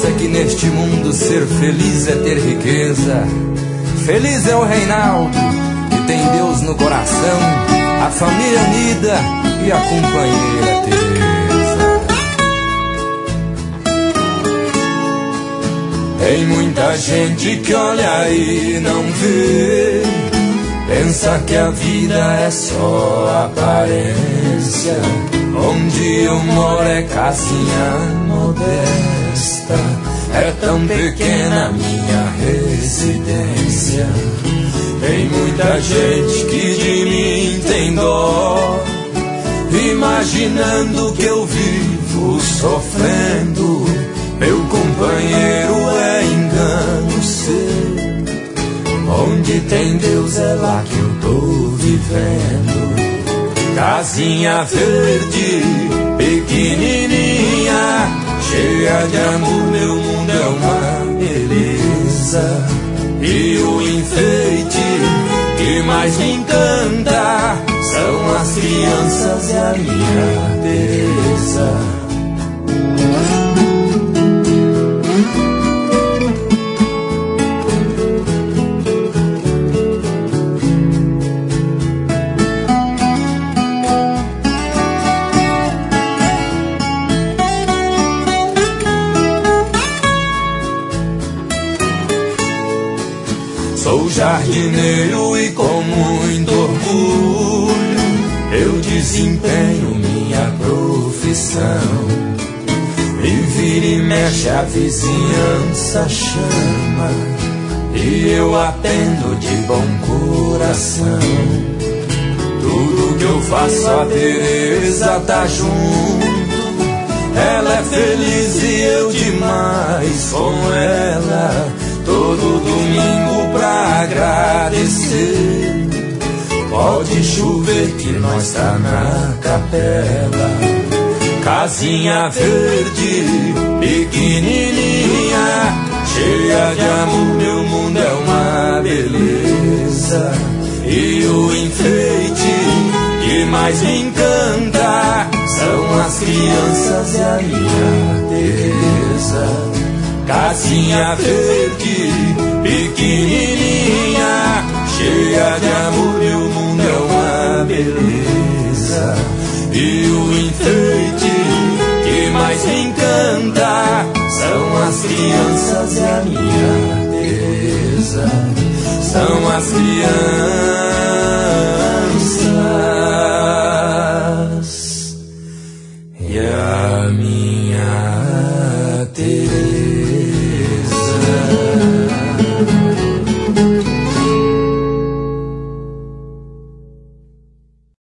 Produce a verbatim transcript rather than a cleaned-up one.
pensa que neste mundo ser feliz é ter riqueza. Feliz é o Reinaldo, que tem Deus no coração, a família unida e a companheira Teresa. Tem muita gente que olha e não vê, pensa que a vida é só aparência. Onde eu moro é casinha modesta, é tão pequena minha residência. Tem muita gente que de mim tem dó, imaginando que eu vivo sofrendo. Meu companheiro, é engano seu. Onde tem Deus é lá que eu tô vivendo. Casinha verde, pequenininha, cheia de amor, meu mundo é uma beleza. E o enfeite que mais me encanta são as crianças e a minha Teresa. Sou jardineiro e com muito orgulho eu desempenho minha profissão. E vira e mexe a vizinhança chama, e eu atendo de bom coração. Tudo que eu faço a Teresa tá junto. Ela é feliz e eu demais com ela. Todo domingo pra agradecer, pode chover que nós tá na capela. Casinha verde, pequenininha, cheia de amor, meu mundo é uma beleza. E o enfeite que mais me encanta são as crianças e a minha Teresa. Casinha verde, pequenininha, cheia de amor, meu mundo é uma beleza. E o enfeite que mais me encanta são as crianças e a minha Teresa. São as crianças e a minha